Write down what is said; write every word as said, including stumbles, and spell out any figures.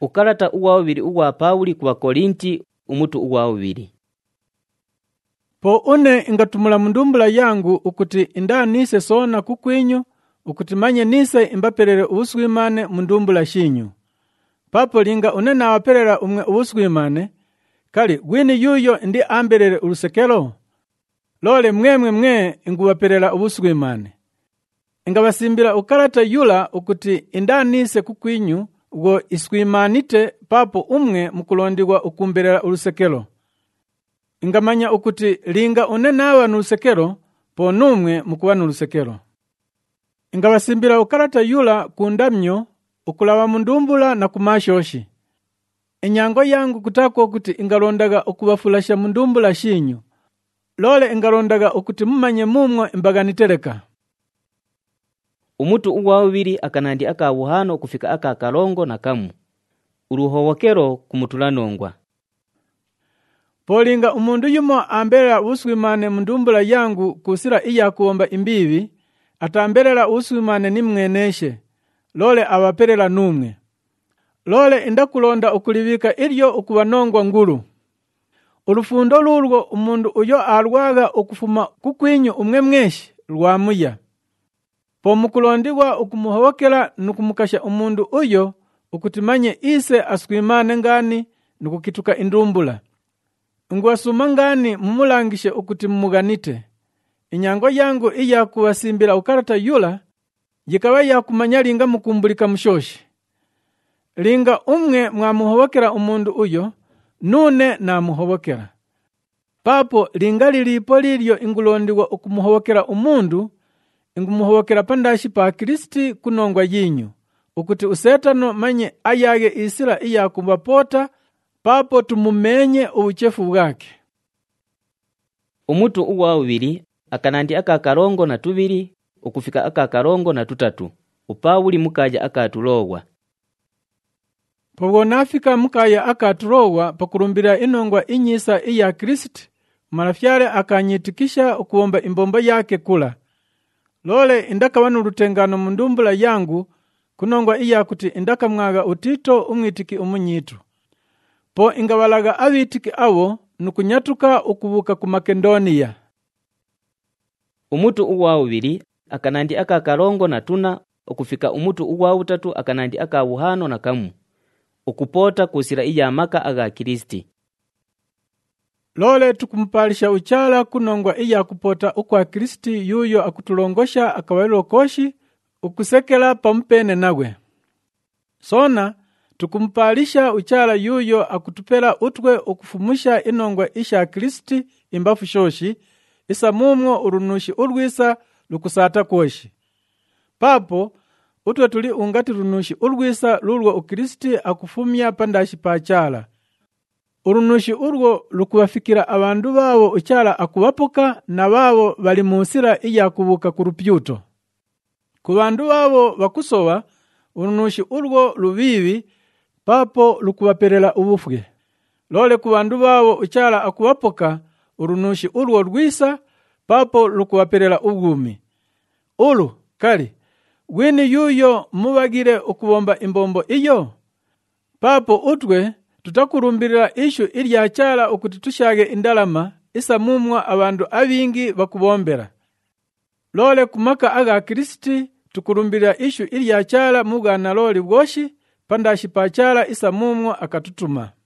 Ukalata uwa ubiri uwa Pauli kuwa Korinti umutu uwa ubiri. Po une ingatumula mundumbula yangu ukuti indanise sona kukwinyu, ukuti manye nise imbaperere ubuswimane mundumbula shinyu. Papo linga une nawaperera umwe ubuswimane, kali gwini yuyo ndi amberere urusekelo? Lole mwemwe mwe inguwaperera ubuswimane. Ingabasimbira ukalata yula ukuti indanise kukwinyu, ugo iswimanite papo umwe mukulondiwa ukumberera urusekelo. Ingamanya ukuti linga une nawa nurusekelo, po numwe mukuwa nurusekelo. Ingabasimbira ukalata yula kundamyo, ukulawa mundumbula na kumashoshi. Inyango yangu kutako ukuti ingalondaga ukubafulasha mundumbula shinyu. Lole ingalondaga ukuti mumanye mumwe imbaganitereka. Umutu uwa ubiri akanandi aka buhano kufika aka kalongo na kamu. Uruhowokero kumutulanongwa. Polinga umundu yumo amberera uswimane mundumbula yangu kusira iya kuomba imbivi, atamberera uswimane nimweneshe. Lole awaperera numwe. Lole indakulonda ukulivika ilyo ukubanongwa ngulu. Urufundo lurwo umundu uyo alwaga ukufuma kukwinyu umwe mweshi lwamuya. Po mukulondiwa ukumuhowokela nukumukasha umundu uyo ukutimanye ise aswimane ngani nukukituka indumbula. Nguwasuma ngani mumulangishe ukuti mumuganite. Inyango yangu iya kuwasimbira ukarata yula, jikawa ya kumanya linga mukumbulika mushoshi. Linga umwe mwamuhowokera umundu uyo, nune na muhowokera. Papo linga lilipo lilyo ingulondiwa ukumuhowokera umundu, ingumuhowokera pandashi pa Kristi kunongwa yinyu, ukuti usetano manye ayage isila iya kumbapota, papo tumumenye ubuchefu bwake. Umutu uwa ubiri akanandi aka karongo na tubiri ukufika aka karongo na tutatu. Upawuli mukaja aka tulogwa. Pogo nafika mukaya aka tulogwa pakurumbira inongwa inyisa iya Kristi, marafyare akanyitikisha ukuomba imbomba yake kula. Lole indaka wanu rutengano mundumbula yangu kunongwa iya kuti indaka mwaga utito umwitiki umunyitu. Po ingawalaga abitiki awo nukunyatuka ukubuka ku Makedonia. Umutu uwa ubiri akanandi aka karongo na tuna ukufika umutu uwa utatu akanandi aka buhano na kamu. Ukupota kusira iya maka aga Kristi. Lole tukumpalisha uchala kunongwa iya kupota ukwa Kristi yuyo akutulongosha akawelo koshi ukusekela pampene nawe. Sona tukumpalisha uchala yuyo akutupela utwe ukufumusha inongwa isha Kristi imbafu shoshi isa mumwo urunushi urwisa lukusata koshi. Papo utwe tuli ungati runushi urwisa lulwa ukristi akufumya pandashi pachala. Urunushi urwo lukuwafikira abandu bawo uchala akuwapuka na bawo bali musira iya kubuka kurupyuto. Ku bandu bawo bakusowa urunushi urwo lubibi papo lukuwaperela ubufwe. Lole ku bandu bawo uchala akuwapuka urunushi urwo rwisa papo lukuwaperela ubwumi. Ulu kali wini yuyo mubagire ukubomba imbombo iyo. Papo utwe tutakurumbirira ishu ilya chala ukuti tushage indalama isa mumwa abandu abingi bakubombera. Lole kumaka aga Kristi tukurumbirira ishu ilya chala mugana loli bwoshi pandashi pachala isa mumwa akatutuma.